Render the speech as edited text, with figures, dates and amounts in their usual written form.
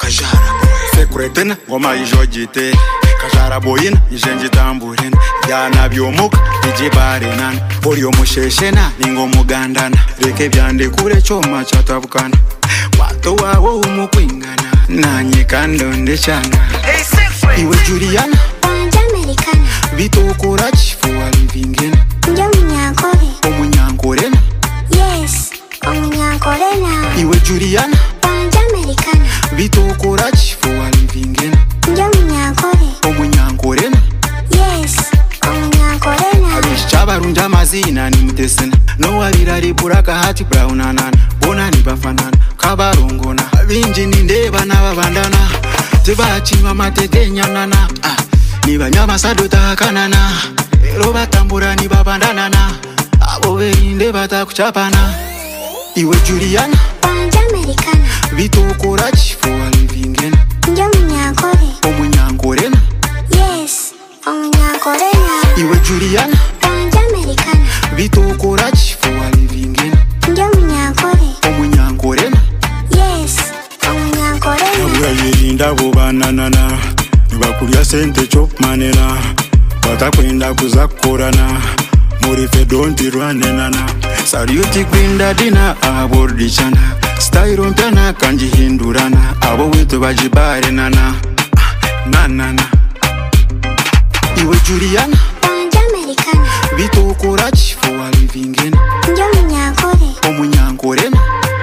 Kajara boy Sekuretena ngoma ijogite Kajara boyina ijenje tamburena Yana byomuka ijibarena Polio musheshena ningo mugandana Reke byande kure choma chatabukana Wato wawo umukwingana Nanye kando ndechana Hey Sexway Iwe Juliana Wanja Americana Bitokora chifu walivingena Njo munyankore Omunyankorena Yes, omunyankorena Iwe Juliana Wanja Americana Bitokora chifu walivingena Njo munyankore Omunyankorena Yes, omunyankorena Abishabarunja amazina ni mutesena No walirari buraka hati brown anana Bona ni bafanana kabarongona Abinji ni ndeba n'ababandana Tibachimwa matete nyanana Niba nyama sadota kanana Ero batambura ni babandanana Abo berinde batakuchapana Iwe Juliana Wanja Americana Bitokora chifu walivingena Njo munyankore Omunyankorena Yes, omunyankorena Iwe Juliana Wanja Americana Bitokora chifu walivingena Njo munyankore Omunyankorena Yes, omunyankorena Nabura yirinda bubananana Nibakurya sente chopmanena Batakwenda kuzakorana Muri fedonti rwanenana Saluti kwinda dina abordichana Style mpyana kanjihindurana Abo witu bajibarenana Nanana Iwe Juliana Wanja Americana Bitokora chifu walivingena Njo munyankore Omunyankorena